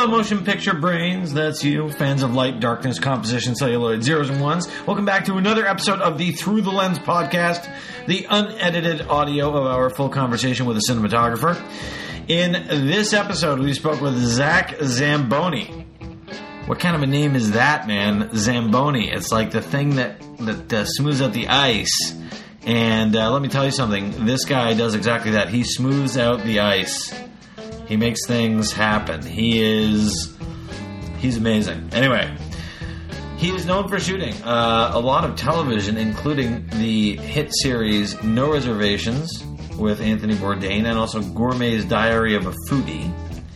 Hello, motion picture brains. That's you, fans of light, darkness, composition, celluloid, zeros and ones. Welcome back to another episode of the Through the Lens podcast, the unedited audio of our full conversation with a cinematographer. In this episode, we spoke with Zach Zamboni. What kind of a name is that, man? Zamboni. It's like the thing that smooths out the ice. And let me tell you something. This guy does exactly that. He smooths out the ice. He makes things happen. He's amazing. Anyway, he is known for shooting a lot of television, including the hit series No Reservations with Anthony Bourdain, and also Gourmet's Diary of a Foodie.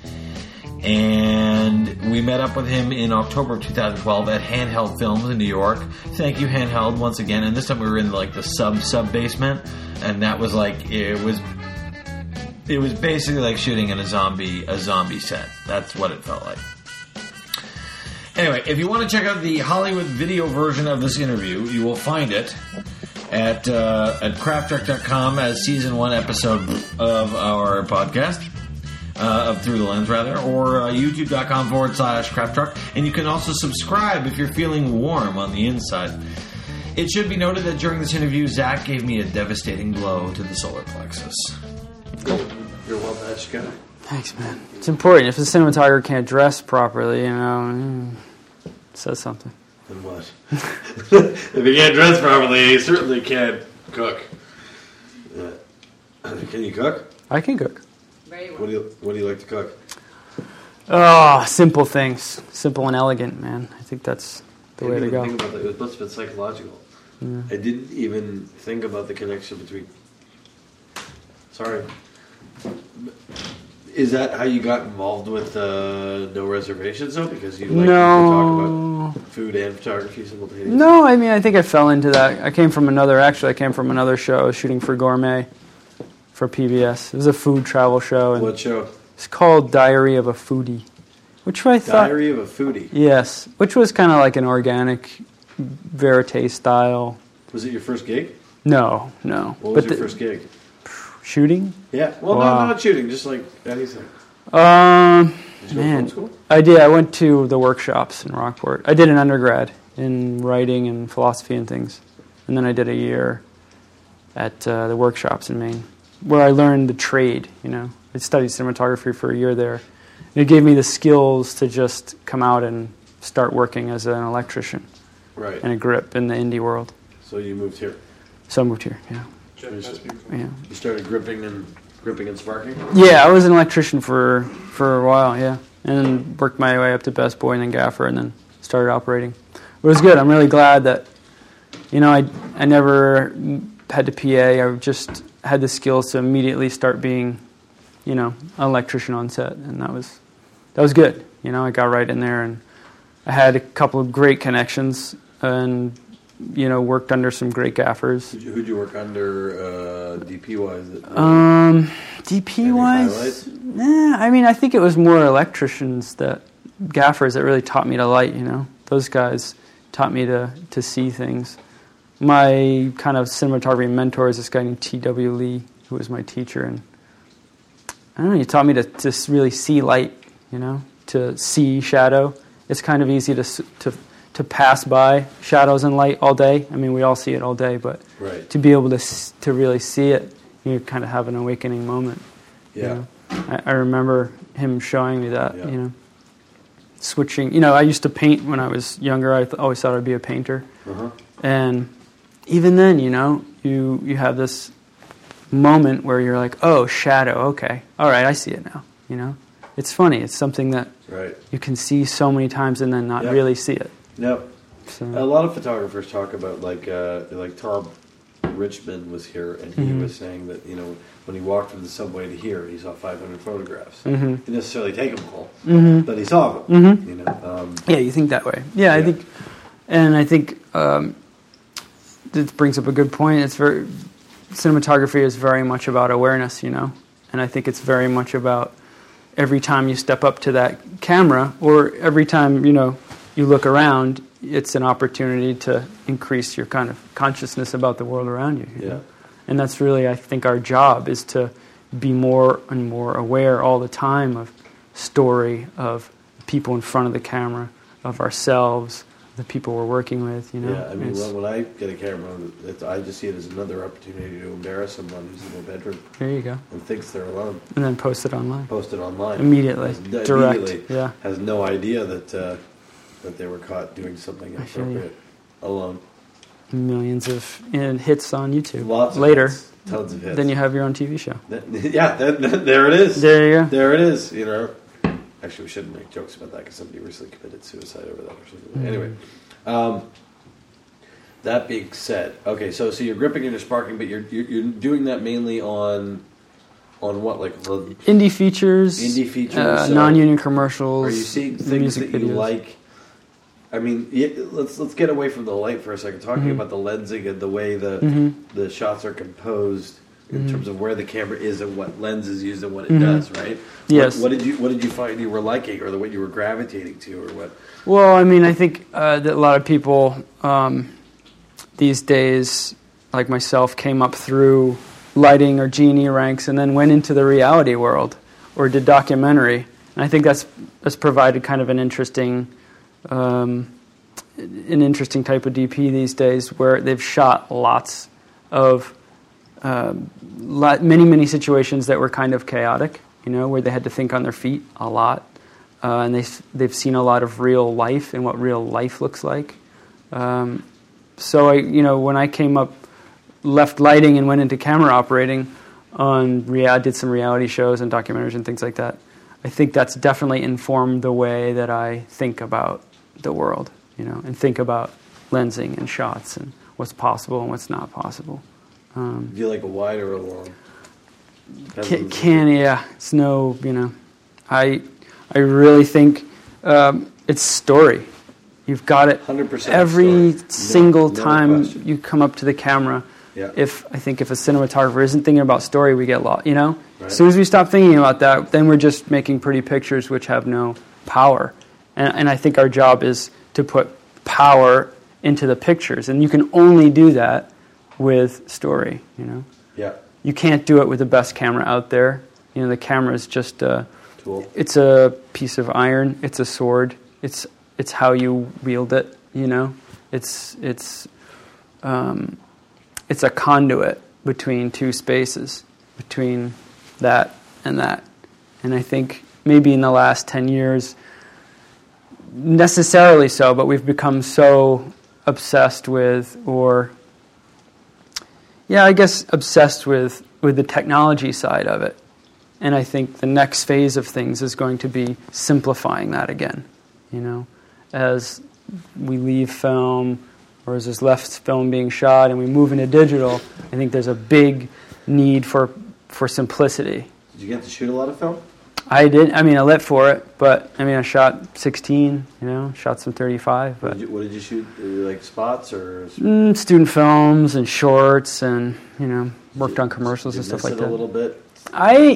And we met up with him in October of 2012 at Handheld Films in New York. Thank you, Handheld, once again. And this time we were in like the sub basement, and that was like it was basically like shooting in a zombie set. That's what it felt like. Anyway, if you want to check out the Hollywood video version of this interview, you will find it at crafttrek.com as season 1 episode of our podcast. Of Through the Lens, rather, or youtube.com/crafttrek. And you can also subscribe if you're feeling warm on the inside. It should be noted that during this interview, Zach gave me a devastating blow to the solar plexus. Cool. You're a well-matched guy. Thanks, man. It's important. If the cinematographer can't dress properly, it says something. Then what? If he can't dress properly, he certainly can't cook. Can you cook? I can cook. What do you like to cook? Oh, simple things. Simple and elegant, man. I think that's the way to go. Think about that. It must have been psychological. Yeah. I didn't even think about the connection between... Sorry. Is that how you got involved with No Reservations, though? Because you like to talk about food and photography simultaneously? No, I think I fell into that. I came from another show. I was shooting for Gourmet. For PBS. It was a food travel show. And what show? It's called Diary of a Foodie. Which I thought... Diary of a Foodie? Yes. Which was kind of like an organic, verite style. Was it your first gig? No. What was your first gig? Shooting? Yeah. Well, no, not shooting. Just like anything. Did you go to film school? I did. I went to the workshops in Rockport. I did an undergrad in writing and philosophy and things. And then I did a year at the workshops in Maine, where I learned the trade, I studied cinematography for a year there. And it gave me the skills to just come out and start working as an electrician. Right. And a grip in the indie world. So you moved here? So I moved here, yeah. You started gripping and sparking? Yeah, I was an electrician for a while, yeah. And worked my way up to best boy and then gaffer and then started operating. But it was good. I'm really glad that, I never had to PA. I just had the skills to immediately start being, an electrician on set, and that was good. I got right in there, and I had a couple of great connections, and worked under some great gaffers. Who'd you work under, DP wise? DP wise, I think it was more electricians gaffers that really taught me to light. Those guys taught me to see things. My kind of cinematography mentor is this guy named T.W. Lee, who was my teacher, and I don't know, he taught me to really see light, to see shadow. It's kind of easy to pass by shadows and light all day. We all see it all day, but to be able to really see it, you kind of have an awakening moment. Yeah. I remember him showing me that, switching. I used to paint when I was younger. I always thought I'd be a painter. Uh-huh. And even then, you have this moment where you're like, oh, shadow, okay. All right, I see it now, It's funny. It's something that you can see so many times and then not really see it. Yep. So. A lot of photographers talk about, like Tom Richmond was here, and he was saying that, when he walked from the subway to here, he saw 500 photographs. Mm-hmm. He didn't necessarily take them all, but he saw them, Yeah, you think that way. Yeah, I think this brings up a good point. Cinematography is very much about awareness, and I think it's very much about every time you step up to that camera, or every time, you look around, it's an opportunity to increase your kind of consciousness about the world around you. You know? And that's really, I think, our job is to be more and more aware all the time of story, of people in front of the camera, of ourselves, the people we're working with, you know? Yeah, I mean, when I get a camera, I just see it as another opportunity to embarrass someone who's in their bedroom. There you go. And thinks they're alone. And then post it online. Post it online. Immediately. Direct. Immediately. Yeah. Has no idea that they were caught doing something inappropriate alone. Millions of hits on YouTube. Lots of Later. Hits. Tons of hits. Then you have your own TV show. There it is. There you go. There it is, you know. Actually, we shouldn't make jokes about that because somebody recently committed suicide over that or something. Anyway, that being said, okay, so you're gripping and you're sparking, but you're doing that mainly on what, like indie features, so non-union commercials. Are you seeing things that you like? I mean, let's get away from the light for a second. Talking about the lensing and the way the shots are composed in terms of where the camera is and what lens is used and what it does, right? Yes. What did you find you were liking, or what you were gravitating to, or what? Well, I mean, I think that a lot of people these days, like myself, came up through lighting or Genie ranks and then went into the reality world or did documentary. And I think that's provided kind of an interesting type of DP these days, where they've shot lots of many situations that were kind of chaotic, you know, where they had to think on their feet a lot, and they've seen a lot of real life and what real life looks like. So when I came up, left lighting and went into camera operating did some reality shows and documentaries and things like that. I think that's definitely informed the way that I think about the world, you know, and think about lensing and shots and what's possible and what's not possible. Do you like a wide or a long? It's no, you know, I really think it's story. You've got it 100% every story. single No time question. you come up to the camera. Yeah. If a cinematographer isn't thinking about story, we get lost, you know? Right. As soon as we stop thinking about that, then we're just making pretty pictures which have no power. And I think our job is to put power into the pictures. And you can only do that with story, you know? Yeah. You can't do it with the best camera out there. You know, the camera is just a tool. It's a piece of iron. It's a sword. It's how you wield it, you know? It's a conduit between two spaces, between that and that. And I think maybe in the last 10 years, necessarily so, but we've become so obsessed with, obsessed with the technology side of it. And I think the next phase of things is going to be simplifying that again, you know, as we leave film, or as there's less film being shot and we move into digital. I think there's a big need for simplicity. Did you get to shoot a lot of film? I did. I mean, I lit for it, but I mean, I shot 16. You know, shot some 35. But what did you shoot? Like spots or student films and shorts, and you know, worked on commercials and stuff like that. A little bit. I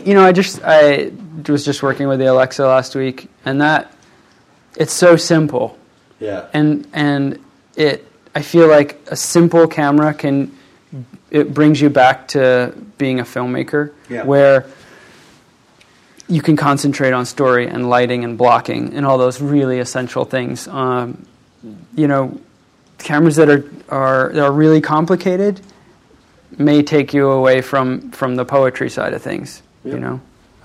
was just working with the Alexa last week, and it's so simple. Yeah. And I feel like a simple camera it brings you back to being a filmmaker, where you can concentrate on story and lighting and blocking and all those really essential things. You know, cameras that are really complicated may take you away from the poetry side of things. You know,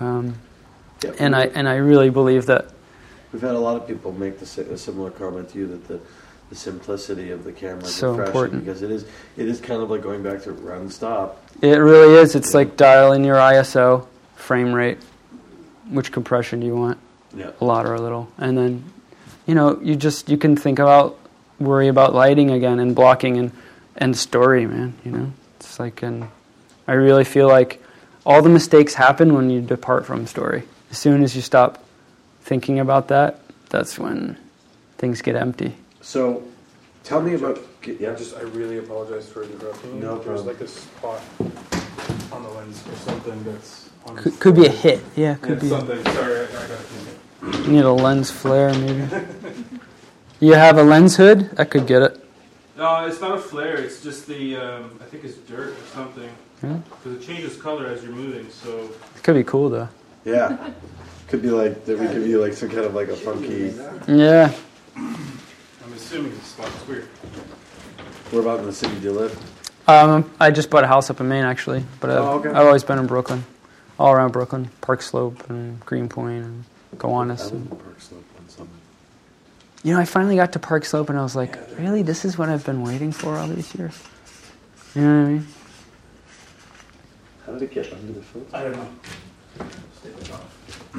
and I really believe that. We've had a lot of people make a similar comment to you, that the simplicity of the camera is so refreshing, important, because it is kind of like going back to run stop. It really is. It's like dialing your ISO, frame rate, which compression do you want, a lot or a little, and then you know you can worry about lighting again and blocking and story, man. You know, it's like, and I really feel like all the mistakes happen when you depart from story. As soon as you stop thinking about that, that's when things get empty. So, tell me about... I really apologize for interrupting you. No problem. There's like a spot on the lens or something that's... on Could be a hit. Yeah, could be. Something. Sorry, I got it. You need a lens flare, maybe. You have a lens hood? I could get it. No, it's not a flare. It's just the... I think it's dirt or something. Yeah. Because it changes color as you're moving, so... It could be cool, though. Yeah. Could be like that. We could be like some kind of like a funky. Yeah. I'm assuming this spot's weird. Where about in the city do you live? I just bought a house up in Maine, actually, but I've always been in Brooklyn, all around Brooklyn, Park Slope and Greenpoint and Gowanus. I live in Park Slope on Summit. You know, I finally got to Park Slope, and I was like, really, this is what I've been waiting for all these years? You know what I mean? How did it get under the filter? I don't know. Stay the top.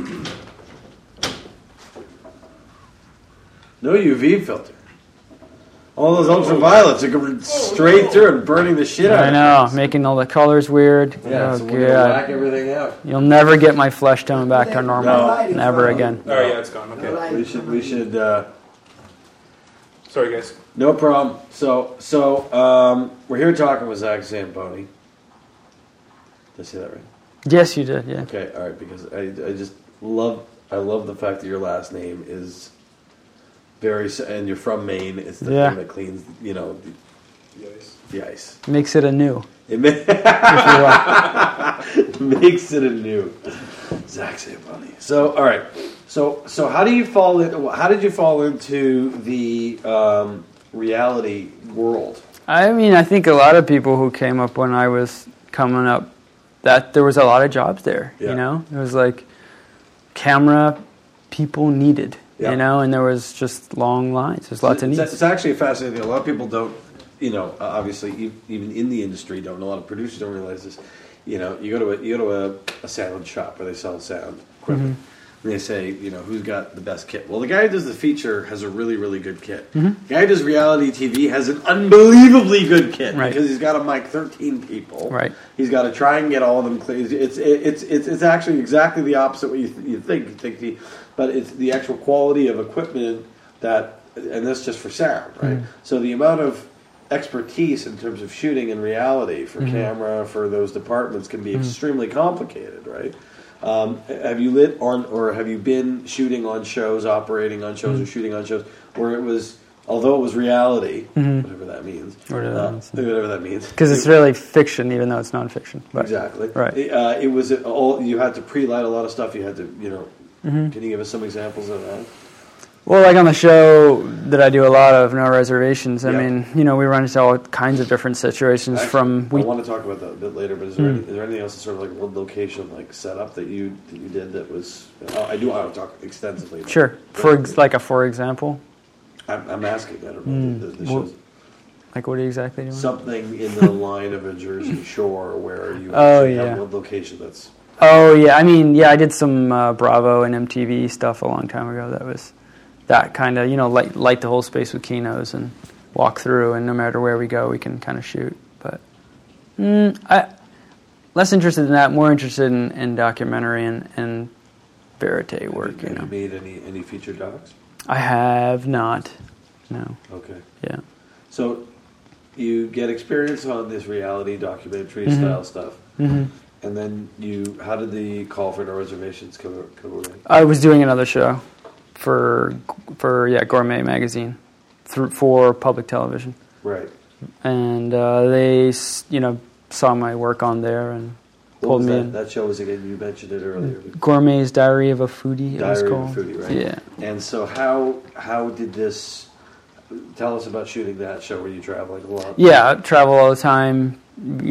No UV filter. All those ultraviolets are going straight through and burning the shit out I of know, things. making all the colors weird. Yeah, Oh, so we're going to God. whack everything out. You'll never get my flesh tone back to normal. No. Never again. Oh, yeah, it's gone. Okay. We should, Sorry, guys. no problem. So, we're here talking with Zach Zamponi. Did I say that right? Yes, you did, yeah. Okay, all right, because I just love the fact that your last name is and you're from Maine. It's the thing that cleans, the ice. Makes it anew. It makes it anew. Zach Zamponi. So, all right. So how did you fall into the reality world? I mean, I think a lot of people who came up when I was coming up, that there was a lot of jobs there, Yeah. you know? It was like camera people needed, Yeah. you know? And there was just long lines. There's lots of needs. It's actually fascinating. A lot of people don't, obviously, even in the industry, don't. A lot of producers don't realize this. You go to a sound shop where they sell sound equipment. And they say, who's got the best kit? Well, the guy who does the feature has a really, really good kit. The guy who does reality TV has an unbelievably good kit because he's got to mic 13 people. Right. He's got to try and get all of them clear. It's actually exactly the opposite what you think. But it's the actual quality of equipment and that's just for sound, right? So the amount of expertise in terms of shooting in reality for camera for those departments can be extremely complicated, right? Have you have you been shooting on shows, operating on shows, or shooting on shows where it was, although it was reality, whatever that means, whatever that means, because it's really fiction, even though it's nonfiction. But, exactly. Right. It was all you had to pre-light a lot of stuff. You had to, Can you give us some examples of that? Well, like on the show that I do a lot of, No Reservations, I Yeah. mean, we run into all kinds of different situations. Actually, I want to talk about that a bit later, but is there anything else that's sort of like one location like setup that you did that was? I want to talk extensively about Sure. it. For example? I'm asking. I don't know. The show's Like what exactly do you want? something in the line of a Jersey Shore where you have one location that's. Oh, yeah. I mean, yeah, I did some Bravo and MTV stuff a long time ago. That was that kind of, light the whole space with Kinos and walk through, and no matter where we go, we can kind of shoot. But less interested in that, more interested in documentary and verite work. Have you made any feature docs? I have not. No. Okay. Yeah. So you get experience on this reality documentary style stuff, and then how did the call for No Reservations come away? I was doing another show for Gourmet magazine for public television. Right. And they saw my work on there and pulled me in. That show was, again, you mentioned it earlier. Gourmet's Diary of a Foodie. Diary of a Foodie, right? Yeah. And so how did this? Tell us about shooting that show. Were you traveling a lot? Yeah, I travel all the time.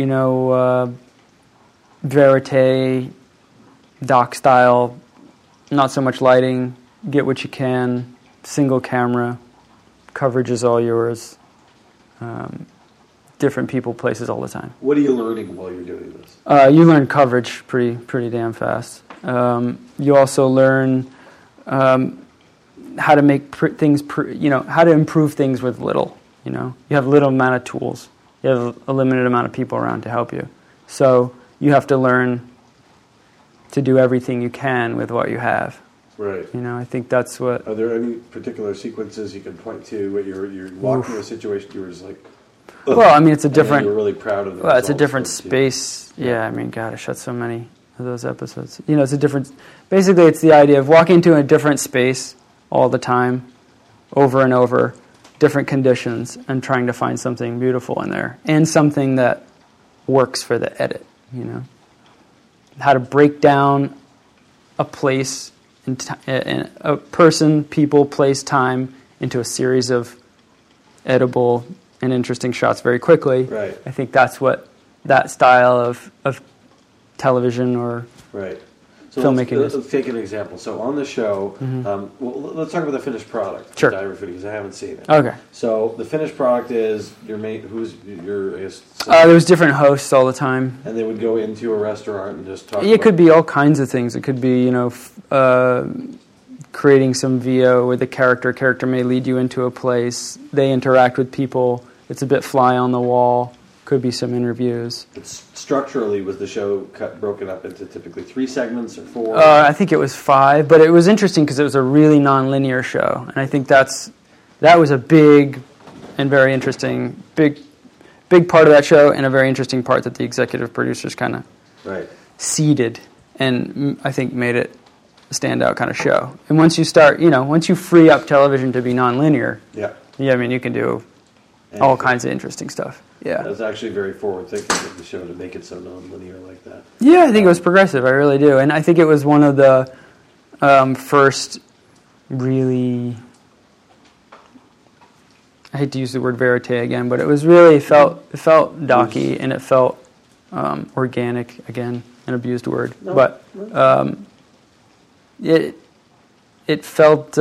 Verite, doc style, not so much lighting. Get what you can. Single camera. Coverage is all yours. Different people, places all the time. What are you learning while you're doing this? You learn coverage pretty damn fast. You also learn how to make things, how to improve things with little. You have a little amount of tools. You have a limited amount of people around to help you. So you have to learn to do everything you can with what you have. Right. I think that's what. Are there any particular sequences you can point to where you're walking through a situation you were just like? Ugh. Well, I mean, it's a different. You were really proud of. Well, it's a different space. Yeah, I mean, God, I shot so many of those episodes. It's a different. Basically, it's the idea of walking into a different space all the time, over and over, different conditions, and trying to find something beautiful in there and something that works for the edit. How to break down a place, and a person, people, place, time into a series of edible and interesting shots very quickly. Right. I think that's what that style of television or so filmmaking let's take an example. So on the show, let's talk about the finished product. Sure. Diver Food, because I haven't seen it. Okay. So the finished product is your mate. Who's your? I guess, there was different hosts all the time. And they would go into a restaurant and just talk. It could be all kinds of things. It could be creating some VO where the character may lead you into a place. They interact with people. It's a bit fly on the wall. Could be some interviews. Structurally, was the show broken up into typically 3 segments or 4? I think it was 5, but it was interesting because it was a really non-linear show, and I think that was a big and very interesting, big part of that show, and a very interesting part that the executive producers kind of seeded, and I think made it a standout kind of show. And once you free up television to be non-linear, I mean, you can do all kinds of interesting stuff. Yeah, that's actually very forward-thinking of the show to make it so non-linear like that. Yeah, I think it was progressive. I really do, and I think it was one of the first really. I hate to use the word verite again, but it was really it felt docky and it felt organic. Again, an abused word, but it felt.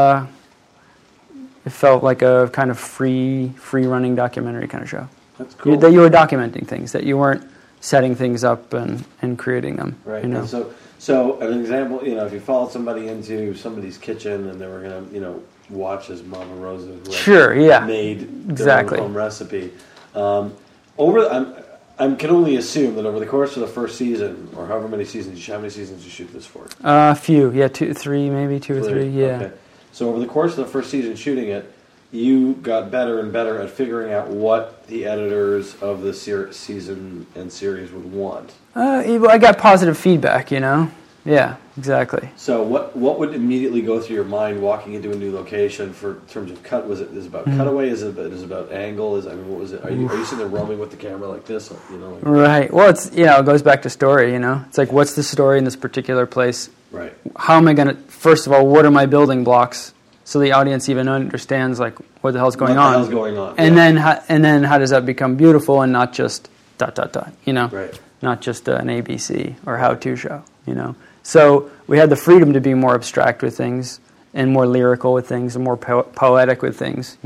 It felt like a kind of free-running documentary kind of show. That's cool. That you were documenting things, that you weren't setting things up and creating them. Right. You know? And so an example, if you followed somebody into somebody's kitchen and they were going to, watch as Mama Rosa made their own home recipe. I can only assume that over the course of the first season, or however many seasons, how many seasons did you shoot this for? A few, 2, 3, maybe 2 or 3, yeah. Okay. So over the course of the first season shooting it, you got better and better at figuring out what the editors of the season and series would want. I got positive feedback, Yeah, exactly. So what would immediately go through your mind walking into a new location in terms of cut? Is it about cutaway? Is it about angle? What was it? Are you sitting there roaming with the camera like this? Right. Well, it's it goes back to story. It's like, what's the story in this particular place? Right. How am I going to? First of all, what are my building blocks so the audience even understands like what the hell's going on? What the hell's going on? And then how does that become beautiful and not just ... Right. Not just an ABC or how-to show. So we had the freedom to be more abstract with things and more lyrical with things and more poetic with things,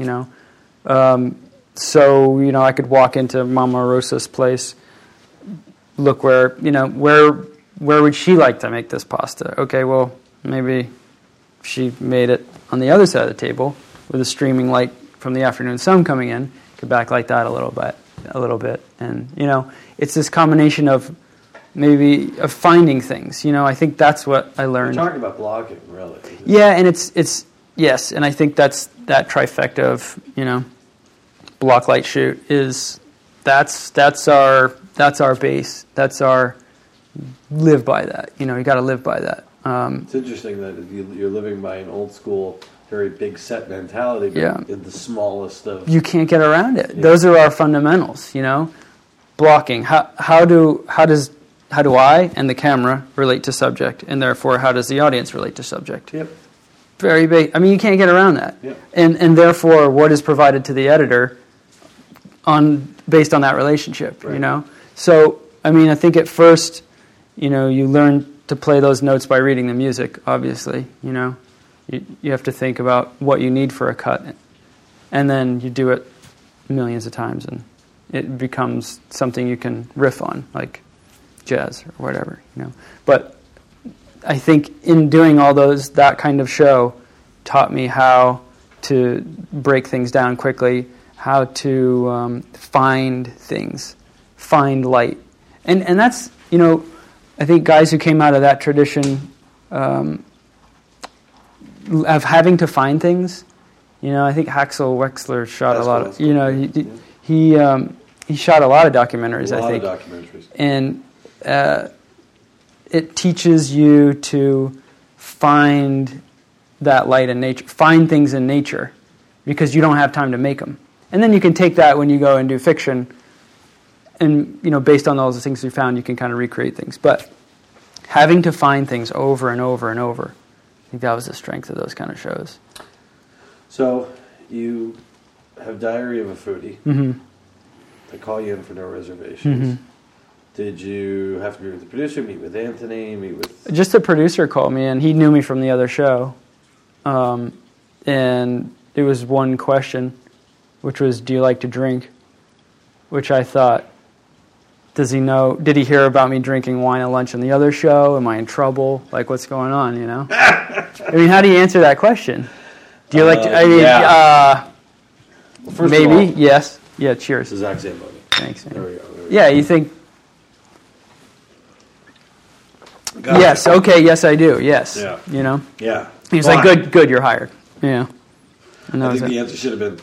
So, I could walk into Mama Rosa's place, look where would she like to make this pasta? Okay, well, maybe she made it on the other side of the table with a streaming light from the afternoon sun coming in. Could backlight that a little bit. And, it's this combination of finding things. I think that's what I learned. You're talking about blocking, really. Yeah, and it's yes, and I think that's that trifecta of, block, light, shoot that's our base. That's our live by that. You got to live by that. It's interesting that you're living by an old school, very big set mentality, but in the smallest of. You can't get around it. Yeah. Those are our fundamentals. Blocking. How do I and the camera relate to subject, and therefore how does the audience relate to subject? Yep. Very big. I mean, you can't get around that. Yep. And therefore, what is provided to the editor based on that relationship, right. So, I think at first, you learn to play those notes by reading the music, obviously, You have to think about what you need for a cut, and then you do it millions of times, and it becomes something you can riff on, like jazz or whatever, But I think in doing all that kind of show taught me how to break things down quickly, how to find things, find light. And that's, I think guys who came out of that tradition of having to find things, I think Axel Wexler shot a lot of, he shot a lot of documentaries, I think. A lot of documentaries. And it teaches you to find that light in nature, find things in nature, because you don't have time to make them. And then you can take that when you go and do fiction, and based on all the things you found, you can kind of recreate things. But having to find things over and over and over. I think that was the strength of those kind of shows. So you have Diary of a Foodie. Mm-hmm. They call you in for no reservations. Mm-hmm. Did you have to meet with the producer, meet with Anthony, meet with... Just the producer called me, and he knew me from the other show. And it was one question, which was, do you like to drink? Which I thought, does he know? Did he hear about me drinking wine at lunch on the other show? Am I in trouble? Like, what's going on, you know? I mean, how do you answer that question? Do you like to... I mean, yeah. First maybe, of all, yes. Yeah, cheers. this is Zach Zamboni. Thanks, man. There we go. Yeah, you think... Gotcha. Yes, okay, yes, I do, yes. Yeah. You know? Yeah. He was Fine. like, good, you're hired. Yeah. And that I was think it. the answer should have been,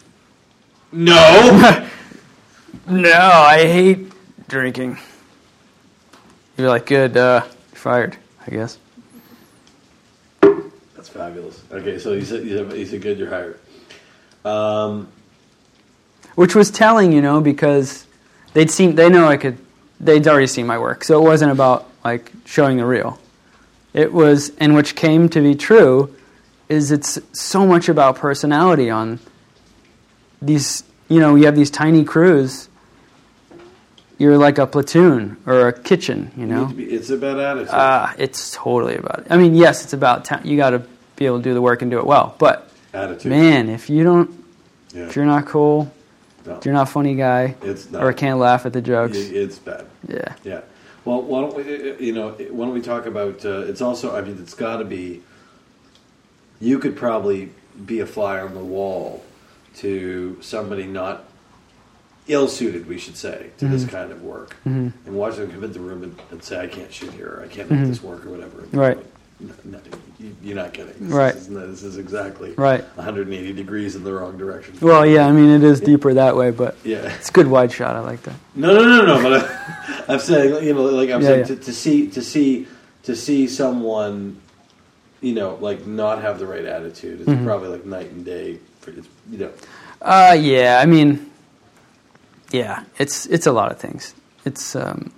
no! No, I hate drinking. You're like, good, you're fired, I guess. That's fabulous. Okay, so he said good, you're hired. Which was telling, you know, because they'd already seen my work. So it wasn't about, like, showing the reel. It was, and which came to be true, is it's so much about personality on these, you know, you have these tiny crews. You're like a platoon or a kitchen, you know. It's about attitude. It's totally about it. I mean, yes, it's about you got to be able to do the work and do it well. But Attitude. man, if you don't, Yeah. if you're not cool, No. if you're not a funny guy, It's not. or can't laugh at the jokes, It's bad. yeah. Yeah. Well, why don't we talk about? It's also. I mean, it's got to be. You could probably be a fly on the wall to somebody not ill-suited, we should say, to this kind of work, and watch them come into the room and say, "I can't shoot here, or I can't make this work, or whatever." Right. No, you're not kidding. Right. This is exactly Right. 180 degrees in the wrong direction. Well, yeah, I mean, it is deeper that way, but Yeah. it's a good wide shot. I like that. No. But I'm saying, you know, like I'm saying, yeah. to see someone, you know, like not have the right attitude is probably like night and day. You know. Yeah, I mean, yeah, it's a lot of things. It's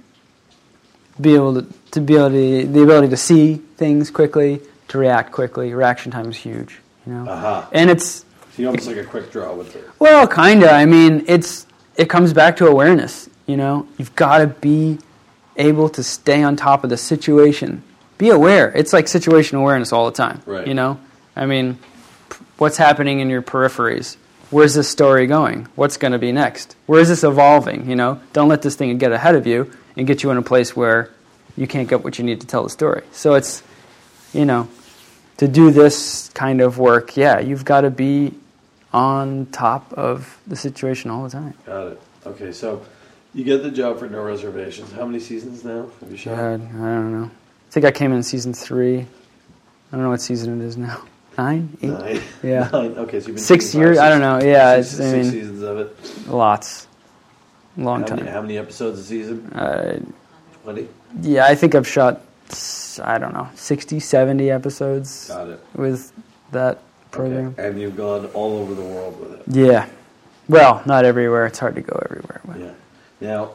the ability to see things quickly, to react quickly. Reaction time is huge, you know. And it's So you're almost like a quick draw with it. well, kinda. I mean, it comes back to awareness. You know, you've got to be able to stay on top of the situation. Be aware. It's like situational awareness all the time. Right. You know, I mean, what's happening in your peripheries? Where's this story going? What's going to be next? Where is this evolving? You know, don't let this thing get ahead of you and get you in a place where you can't get what you need to tell the story. So it's, you know, to do this kind of work, yeah, you've got to be on top of the situation all the time. Got it. Okay, so you get the job for No Reservations. How many seasons now have you shot? God, I don't know. I think I came in season 3. I don't know what season it is now. 9? 8? 9. Yeah. 9. Okay, so you've been 6 shooting years? 5, I don't know. Yeah, six I mean, seasons of it. lots. Long time. How many episodes a season? 20? Yeah, I think I've shot, I don't know, 60, 70 episodes Got it. with that program. Okay. And you've gone all over the world with it. Yeah. Well, not everywhere. It's hard to go everywhere. But. Yeah. Now,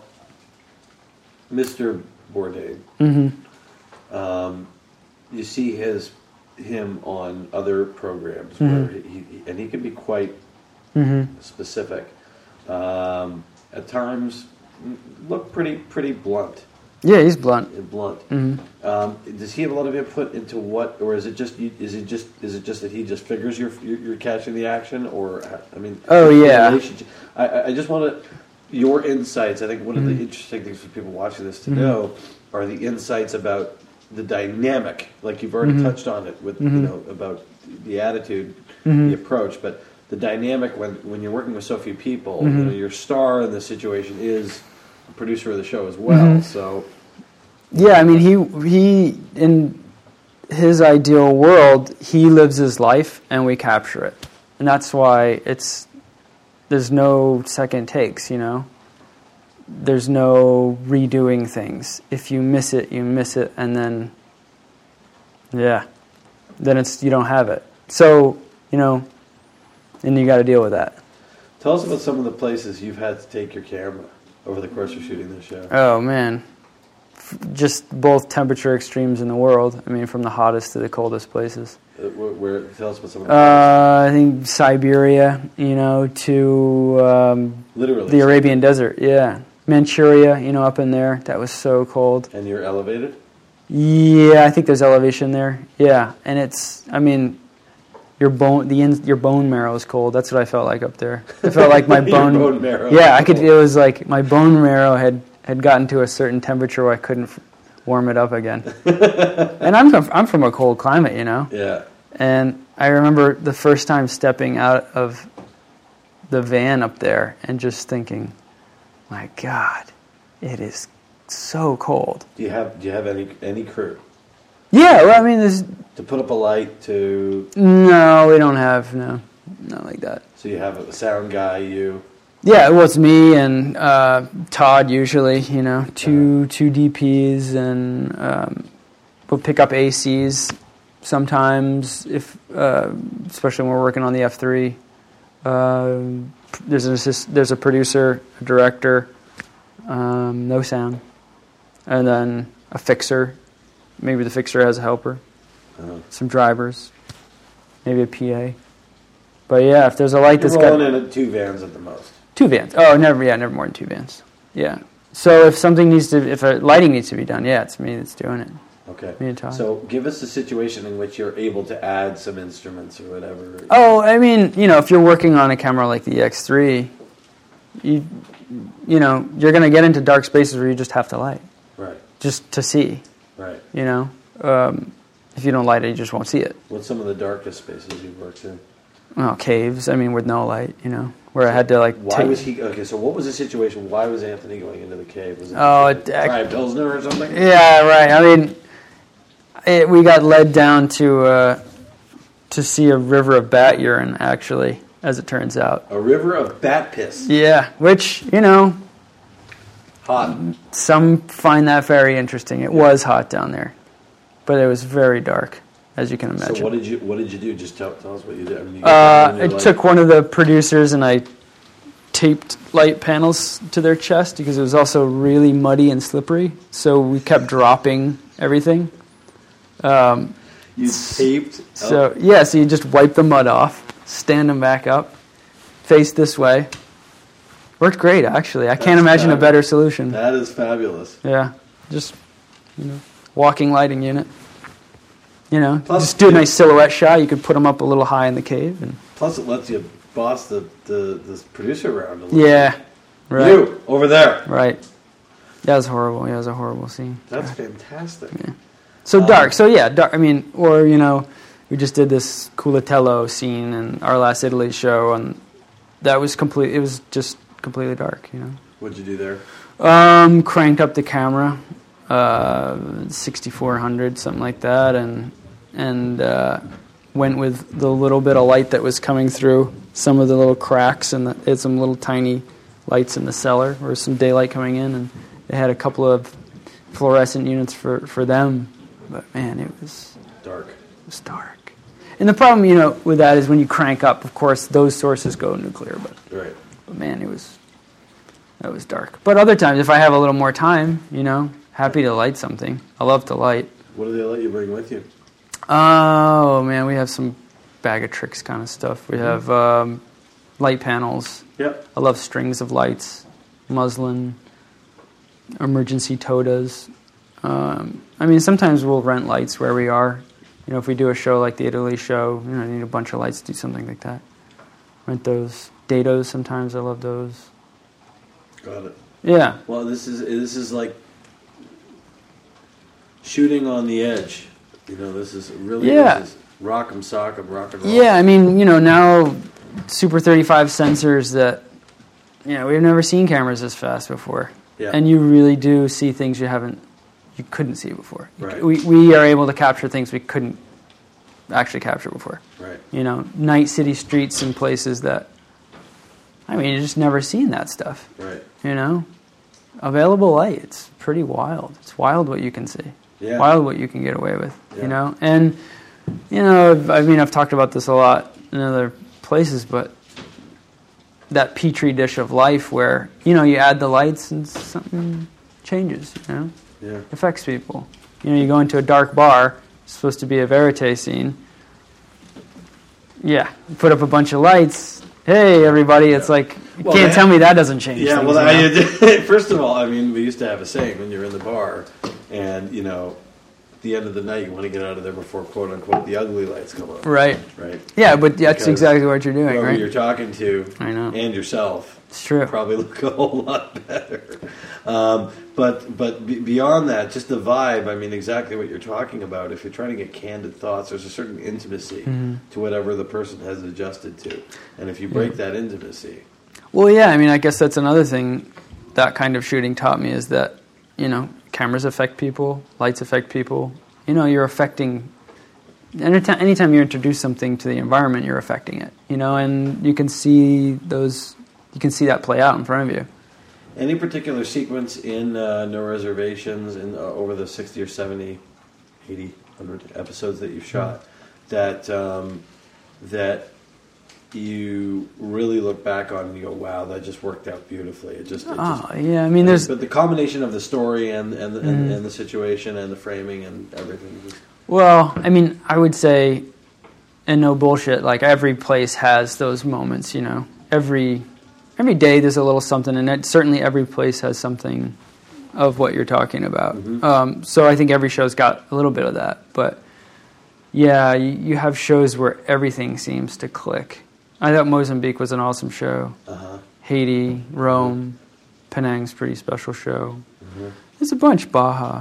Mr. Bourdain, you see him on other programs where he can be quite specific. At times, look pretty blunt. Yeah, he's blunt. Does he have a lot of input into what, or is it just that he just figures you're catching the action, or I mean? Oh yeah. I just want your insights. I think one of the interesting things for people watching this to know are the insights about the dynamic. Like you've already touched on it with you know about the attitude, the approach, but the dynamic when you're working with so few people. You know, your star in this situation is a producer of the show as well. So yeah, I mean he in his ideal world he lives his life and we capture it, and that's why there's no second takes. You know, there's no redoing things. If you miss it, you miss it, and then then you don't have it. So you know. And you got to deal with that. Tell us about some of the places you've had to take your camera over the course of shooting this show. Oh man, just both temperature extremes in the world. I mean, from the hottest to the coldest places. Tell us about some of I think Siberia, to literally the Arabian Desert. Yeah, Manchuria, up in there. That was so cold. And you're elevated? Yeah, I think there's elevation there. Yeah, and it's, I mean, your bone marrow is cold. That's what I felt like up there. I felt like my bone marrow. Yeah, it was like my bone marrow had gotten to a certain temperature where I couldn't warm it up again. And I'm from a cold climate, Yeah. And I remember the first time stepping out of the van up there and just thinking, my God, it is so cold. Do you have any crew? Yeah, well, I mean, there's to put up a light to. No, we don't have not like that. So you have a sound guy, you. Yeah, well, it's me and Todd usually. Two DPs, and we'll pick up ACs sometimes if, especially when we're working on the F3. There's a producer, a director, no sound, and then a fixer. Maybe the fixer has a helper, some drivers, maybe a PA. But yeah, if there's a light You're rolling in at 2 vans at the most. 2 vans. Oh, never more than 2 vans. Yeah. So if lighting needs to be done, yeah, it's me that's doing it. Okay. Me and Todd. So give us a situation in which you're able to add some instruments or whatever. Oh, I mean, if you're working on a camera like the EX3, you're going to get into dark spaces where you just have to light. Right. Just to see. Right. If you don't light it, you just won't see it. What's some of the darkest spaces you've worked in? Well, caves. I mean, with no light. Where I had to Why was he? Okay, so what was the situation? Why was Anthony going into the cave? Was it try a Pilsner or something? Yeah, right. I mean, we got led down to see a river of bat urine. Actually, as it turns out, a river of bat piss. Yeah, which hot. Some find that very interesting. It was hot down there, but it was very dark, as you can imagine. So what did you do? Just tell us what you did. I mean, I took one of the producers and I taped light panels to their chest because it was also really muddy and slippery. So we kept dropping everything. You taped? So you just wipe the mud off, stand them back up, face this way. Worked great, actually. I can't imagine a better solution. That is fabulous. Yeah, just walking lighting unit. Plus, just do a nice silhouette shot. You could put them up a little high in the cave, and plus it lets you boss the producer around a little. Yeah, right. You over there. Right. That was horrible. Yeah, it was a horrible scene. That's fantastic. Yeah. So dark. So yeah, dark. I mean, or we just did this Culatello scene in our last Italy show, and that was complete. It was just completely dark. What'd you do there? Cranked up the camera, 6400, something like that, and went with the little bit of light that was coming through some of the little cracks, and had some little tiny lights in the cellar, or some daylight coming in, and they had a couple of fluorescent units for them. But man, it was dark. It was dark. And the problem, with that is when you crank up, of course, those sources go nuclear. Right. But man, that was dark. But other times, if I have a little more time, happy to light something. I love to light. What do they let you bring with you? Oh man, we have some bag of tricks kind of stuff. We have light panels. Yep. I love strings of lights, muslin, emergency todas. Sometimes we'll rent lights where we are. If we do a show like the Italy show, I need a bunch of lights to do something like that. Rent those. Dados sometimes, I love those. Got it. Yeah. Well, this is like shooting on the edge. This is really this is rock'em sock'em, rock and roll. Yeah, now Super 35 sensors that we've never seen cameras this fast before. Yeah. And you really do see things you couldn't see before. Right. We are able to capture things we couldn't actually capture before. Right. Night city streets and places that you just never seen that stuff. Right. Available light. It's pretty wild. It's wild what you can see. Yeah. Wild what you can get away with. Yeah. And I've talked about this a lot in other places, but that petri dish of life where you add the lights and something changes. Yeah. Yeah. Affects people. You know, you go into a dark bar, it's supposed to be a verite scene. Yeah, you put up a bunch of lights. Hey, everybody! It's like you can't tell me that doesn't change. Yeah, things, well, first of all, I mean, we used to have a saying when you're in the bar, and you know, at the end of the night, you want to get out of there before "quote unquote" the ugly lights come on. Right. Right. Yeah, but that's Because exactly what you're doing, whoever right? you're talking to, I know. and yourself, It's true. probably look a whole lot better. But beyond that, just the vibe. I mean, exactly what you're talking about. If you're trying to get candid thoughts, there's a certain intimacy to whatever the person has adjusted to, and if you break that intimacy, Well, yeah, I mean, I guess that's another thing that kind of shooting taught me is that, you know, cameras affect people, lights affect people. You know, you're affecting... Anytime you introduce something to the environment, you're affecting it, you know, and you can see that play out in front of you. any particular sequence in No Reservations in over the 60 or 70, 80, 100 episodes that you've shot that you really look back on and you go, wow, that just worked out beautifully. Yeah, I mean, there's... But the combination of the story and the situation and the framing and everything. Well, I mean, I would say, and no bullshit, like every place has those moments, you know. Every day there's a little something, and certainly every place has something of what you're talking about. Mm-hmm. So I think every show's got a little bit of that. But yeah, you have shows where everything seems to click. I thought Mozambique was an awesome show. Uh-huh. Haiti, Rome, Penang's pretty special show. Mm-hmm. There's a bunch. Baja,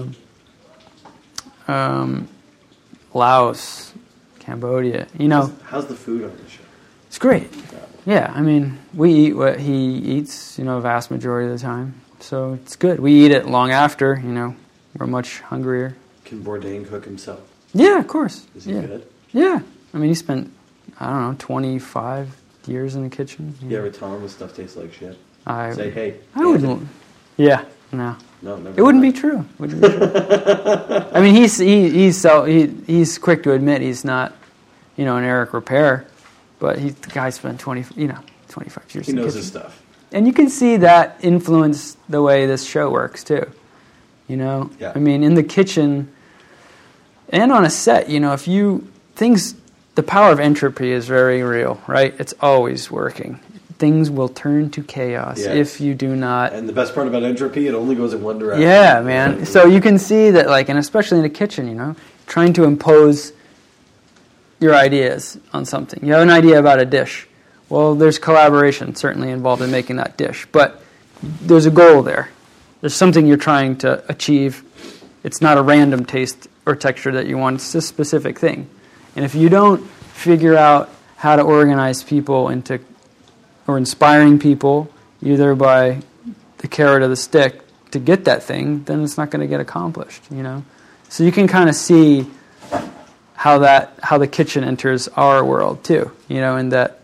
Laos, Cambodia. You know, How's the food on the show? it's great. Yeah, I mean, we eat what he eats, you know, a vast majority of the time. So it's good. We eat it long after, you know, we're much hungrier. Can Bourdain cook himself? Yeah, of course. Is he good? Yeah. I mean, he spent, I don't know, 25 years in the kitchen. You ever tell him this stuff tastes like shit? I Say, hey. I wouldn't. Yeah, no. No, never. It wouldn't be true. Wouldn't be true. I mean, he's quick to admit he's not, you know, an Eric Repair, but the guy spent 25 years. He in the knows kitchen. his stuff. And you can see that influence the way this show works too. You know, Yeah. I mean, in the kitchen and on a set, you know, the power of entropy is very real, right? It's always working. Things will turn to chaos if you do not. And the best part about entropy, it only goes in one direction. Yeah, man. So you can see that, like, and especially in the kitchen, you know, trying to impose your ideas on something. You have an idea about a dish. Well, there's collaboration certainly involved in making that dish, but there's a goal there. There's something you're trying to achieve. It's not a random taste or texture that you want. It's a specific thing. And if you don't figure out how to organize people into, or inspiring people, either by the carrot or the stick, to get that thing, then it's not going to get accomplished, you know? So you can kind of see how the kitchen enters our world too, you know, and that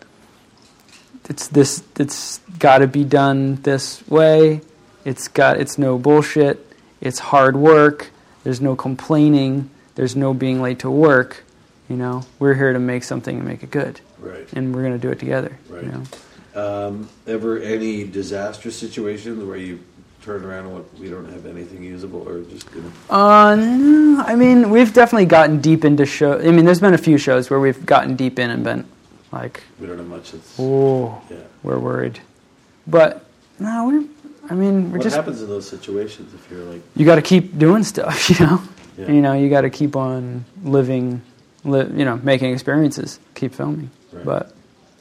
it's got to be done this way. It's no bullshit. It's hard work. There's no complaining. There's no being late to work. You know, we're here to make something and make it good. Right. And we're going to do it together. Right. You know? Ever any disastrous situations where you turn around and we don't have anything usable, or just didn't? No, I mean, we've definitely gotten deep into shows. I mean, there's been a few shows where we've gotten deep in and been like, We don't have much. We're worried. But no, we're What just. What happens in those situations if you're like? You got to keep doing stuff, you know. Yeah. You know, you got to keep on living, you know, making experiences, keep filming. Right. But,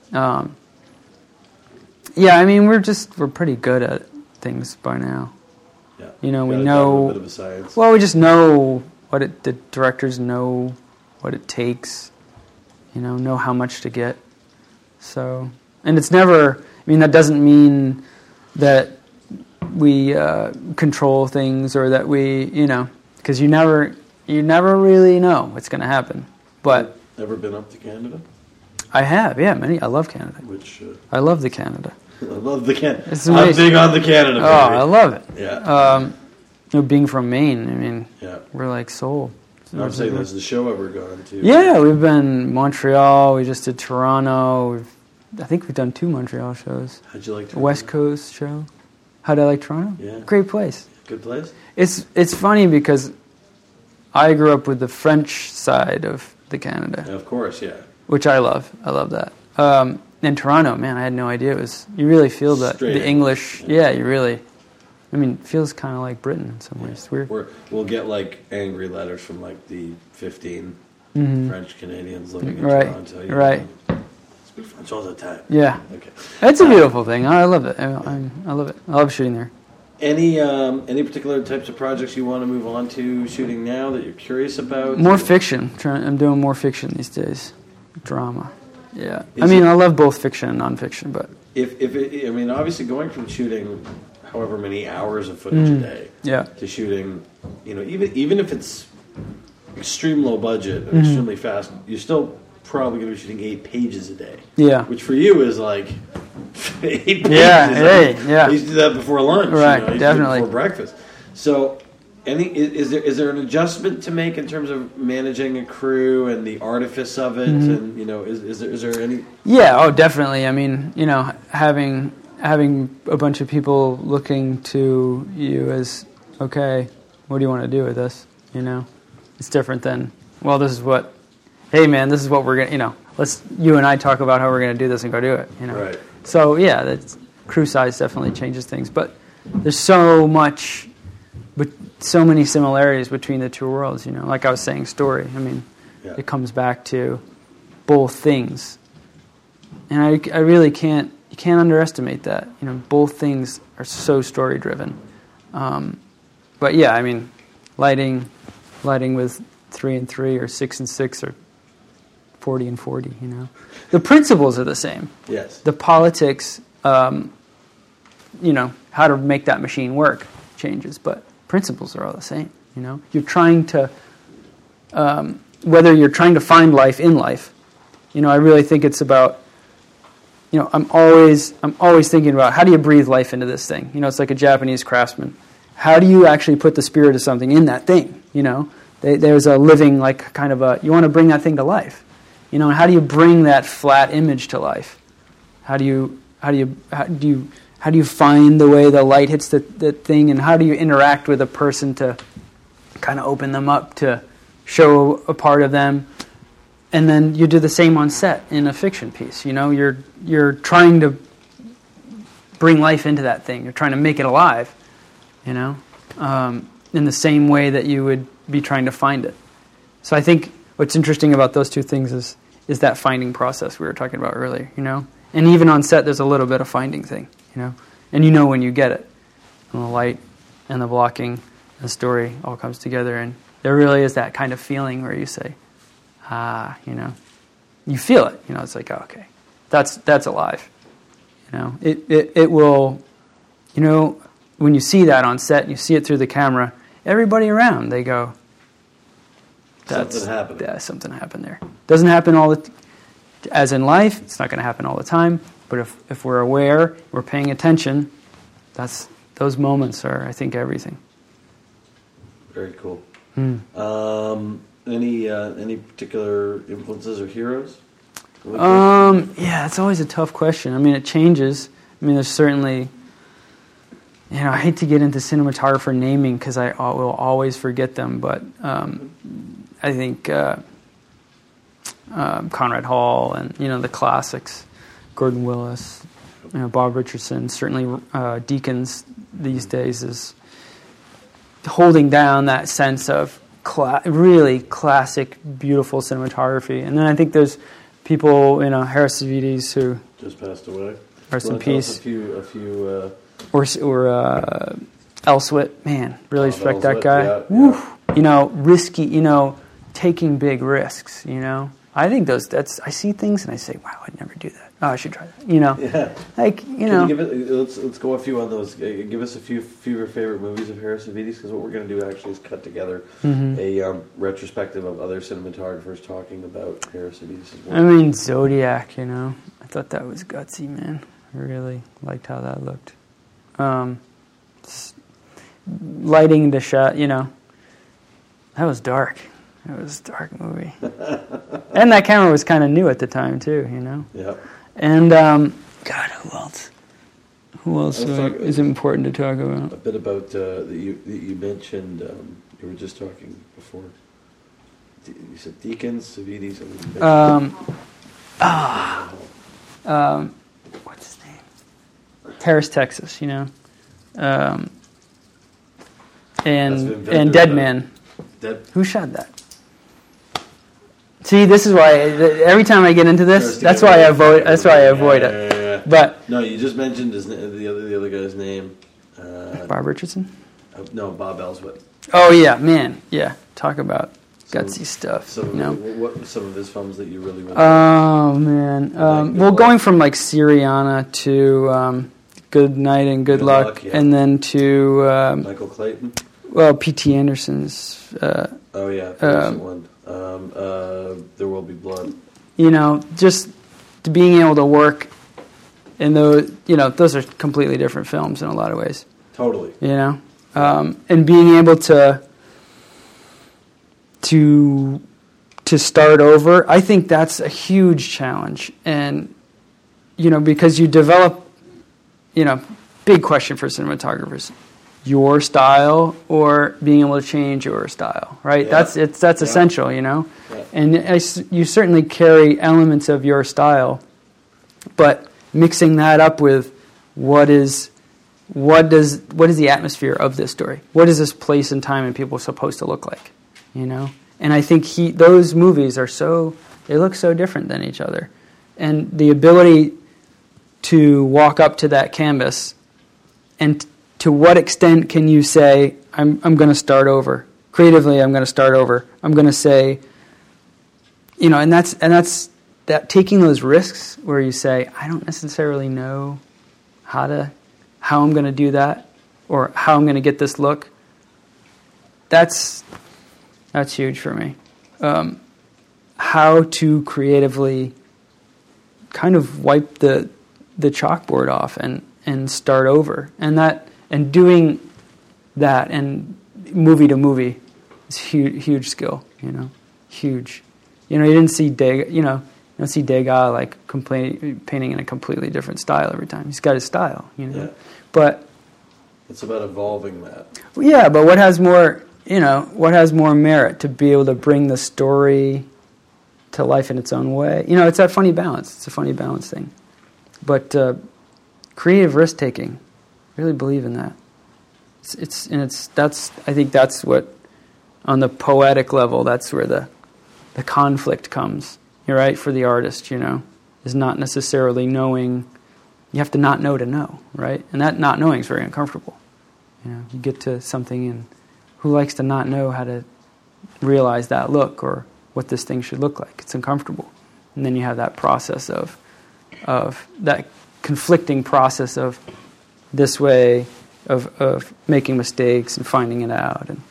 yeah, I mean, we're pretty good at things by now. Yeah. You know, we Gotta know. dive a bit of a science. Well, we just know the directors know what it takes. You know how much to get. So, and it's never. I mean, that doesn't mean that we control things or that we, you know, because you never really know what's going to happen. But Ever been up to Canada? I have, yeah, many. I love Canada. Which I love the Canada. I love the Canada. It's I'm amazing. big on the Canada. Oh, Baby. I love it. Yeah. You know, being from Maine, I mean, Yeah. we're like soul. I'm saying, has the show ever gone to? Yeah, we've been Montreal. We just did Toronto. I think we've done 2 Montreal shows. How'd you like A West Coast show. How'd I like Toronto? Yeah. Great place. Good place? It's funny because I grew up with the French side of the Canada. Of course, yeah. Which I love. I love that. In Toronto, man, I had no idea. You really feel the English. Yeah, you really. I mean, it feels kind of like Britain in some ways. It's weird. We'll get like angry letters from like the 15 French Canadians living in Toronto. Right. Speak French all the time. Yeah. Okay. It's a beautiful thing. I love it. I love it. I love shooting there. Any particular types of projects you want to move on to shooting now that you're curious about? More fiction. I'm doing more fiction these days. Drama. Yeah. I love both fiction and nonfiction, but obviously going from shooting however many hours of footage a day to shooting, even if it's extreme low budget and extremely fast, you're still probably going to be shooting 8 pages a day. Yeah. Which for you is like 8 pages. Yeah. I used to do that before lunch. Right, I used definitely. To do it before breakfast. So, is there an adjustment to make in terms of managing a crew and the artifice of it? And is there any? Yeah. Oh, definitely. I mean, having a bunch of people looking to you as, okay, what do you want to do with this? It's different than, well, hey man, this is what we're gonna, you and I talk about how we're gonna do this and go do it. Right. So yeah, that's crew size definitely changes things, but there's so many similarities between the two worlds. Like I was saying, story. I mean, it comes back to both things, and I really can't. You can't underestimate that. Both things are so story driven. But yeah, I mean, lighting with 3 and 3 or 6 and 6 or 40 and 40. The principles are the same. Yes. The politics, how to make that machine work changes, but principles are all the same. You're trying to, whether you're trying to find life in life. I really think it's about. I'm always thinking about how do you breathe life into this thing. It's like a Japanese craftsman. How do you actually put the spirit of something in that thing? There's a living, like kind of you want to bring that thing to life. How do you bring that flat image to life? How do you find the way the light hits the thing, and how do you interact with a person to kind of open them up to show a part of them? And then you do the same on set in a fiction piece. You're trying to bring life into that thing. You're trying to make it alive. In the same way that you would be trying to find it. So I think what's interesting about those two things is that finding process we were talking about earlier. And even on set, there's a little bit of finding thing. And when you get it, and the light and the blocking and the story all comes together, and there really is that kind of feeling where you say. You feel it. It's like, oh, okay, that's alive. It will. When you see that on set, and you see it through the camera. Everybody around, they go, something happened. Yeah, something happened there. Doesn't happen as in life. It's not going to happen all the time. But if we're aware, we're paying attention. Those moments are, I think, everything. Very cool. Any particular influences or heroes? Yeah, it's always a tough question. I mean, it changes. I mean, there's certainly, I hate to get into cinematographer naming because I will always forget them, but I think Conrad Hall and, the classics, Gordon Willis, Bob Richardson, certainly Deakins these days is holding down that sense of really classic, beautiful cinematography. And then I think there's people, Harris Savides who just passed away. Rest in peace. A few. Or Elswit, man, really respect that guy. Yeah. Risky. Taking big risks. I think I see things and I say, wow, I'd never do that. Oh, I should try that. Yeah. Can you give it, let's go a few on those. Give us a few of your favorite movies of Harris Savides, because what we're going to do actually is cut together a retrospective of other cinematographers talking about Harris Savides' work. I mean, Zodiac. I thought that was gutsy, man. I really liked how that looked. Lighting the shot, that was dark. It was a dark movie. And that camera was kind of new at the time, too, Yeah. And, God, who else? Who else is important to talk about? A bit about that you mentioned. You were just talking before. You said Deakins, Savides. What's his name? Paris, Texas. And Dead Man. Who shot that? See, this is why every time I get into this, that's why I avoid. That's why I avoid it. Yeah. But no, you just mentioned the other guy's name. Bob Richardson. No, Bob Ellsworth. Oh yeah, man, yeah. Talk about gutsy stuff. What some of his films that you really want? Oh man, going from like Syriana to Good Night and Good Luck, yeah. and then to Michael Clayton. Well, P.T. Anderson's. Recent one. There Will Be Blood. Just to being able to work in those. Those are completely different films in a lot of ways. Totally. And being able to start over, I think that's a huge challenge. And, because you develop, big question for cinematographers, your style or being able to change your style, right? Yeah. That's essential, Yeah. And you certainly carry elements of your style, but mixing that up with what is the atmosphere of this story? What is this place and time and people supposed to look like? And I think those movies they look so different than each other. And the ability to walk up to that canvas, and to what extent can you say, I'm going to start over. Creatively, I'm going to start over. I'm going to say, and that's that taking those risks where you say, I don't necessarily know how I'm going to do that, or how I'm going to get this look. That's huge for me. How to creatively kind of wipe the chalkboard off and start over, and doing that and movie to movie is huge skill. Huge. You didn't see Degas. You don't see Degas like painting in a completely different style every time. He's got his style. Yeah. But it's about evolving that. Yeah, but what has more merit to be able to bring the story to life in its own way? It's that funny balance. It's a funny balance thing. But creative risk taking, really believe in that. I think that's what, on the poetic level, that's where the conflict comes. You're right, for the artist, is not necessarily knowing. You have to not know to know, right? And that not knowing is very uncomfortable. You get to something, and who likes to not know how to realize that look or what this thing should look like? It's uncomfortable. And then you have that process of that conflicting process of this way of making mistakes and finding it out, and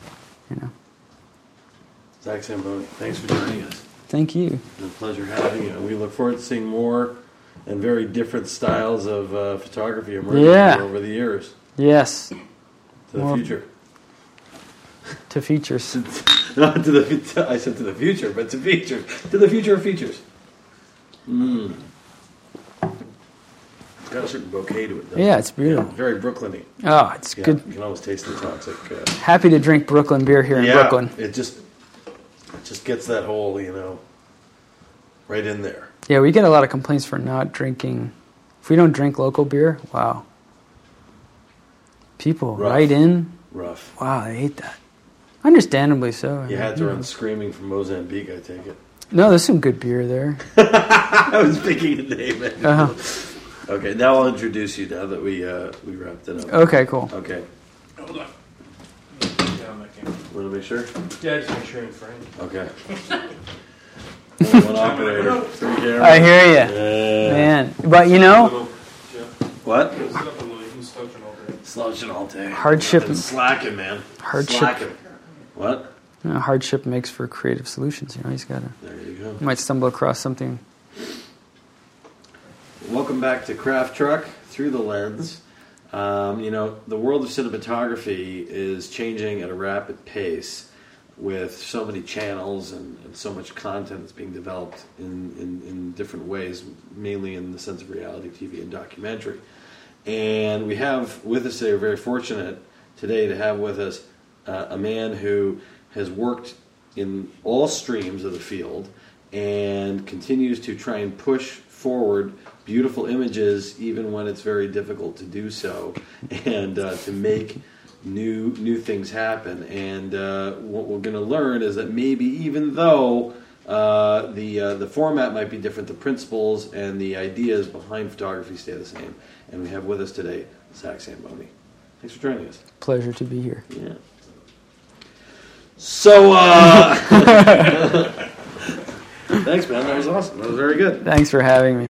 Zach Zamboni, thanks for joining us. Thank you. It's been a pleasure having you. We look forward to seeing more and very different styles of photography emerging over the years. Yes. To the future. To features. Not to the. I said to the future, but to features. To the future of features. It's got a certain bouquet to it, though. Yeah, it's beautiful. Yeah, very Brooklyn-y. Oh, it's good. You can almost taste the toxic. Happy to drink Brooklyn beer here in Brooklyn. It just gets that whole, right in there. Yeah, we get a lot of complaints for not drinking. If we don't drink local beer, wow. People write in. Rough. Wow, I hate that. Understandably so. You had to run screaming from Mozambique, I take it. No, there's some good beer there. I was picking a name. Okay, now I'll introduce you now that we wrapped it up. Okay, cool. Okay. Hold on. Yeah, on my camera. Want to make sure? Yeah, just make sure you're in frame. Okay. One operator, 3 cameras. I hear you. Yeah. Man. But What? Sit up a little, you can slouch it all day. Slouching all day. Hardship. Slacking, man. Hardship. Slacking. What? Hardship makes for creative solutions. You just gotta. There you go. You might stumble across something. Welcome back to Craft Truck Through the Lens. The world of cinematography is changing at a rapid pace with so many channels and so much content that's being developed in different ways, mainly in the sense of reality TV and documentary. And we have with us today, we're very fortunate today to have with us a man who has worked in all streams of the field and continues to try and push forward beautiful images even when it's very difficult to do so, and to make new things happen. And what we're going to learn is that maybe even though the format might be different, the principles and the ideas behind photography stay the same. And we have with us today Zach Zamboni. Thanks for joining us. Pleasure to be here. Yeah. So, thanks, man. That was awesome. That was very good. Thanks for having me.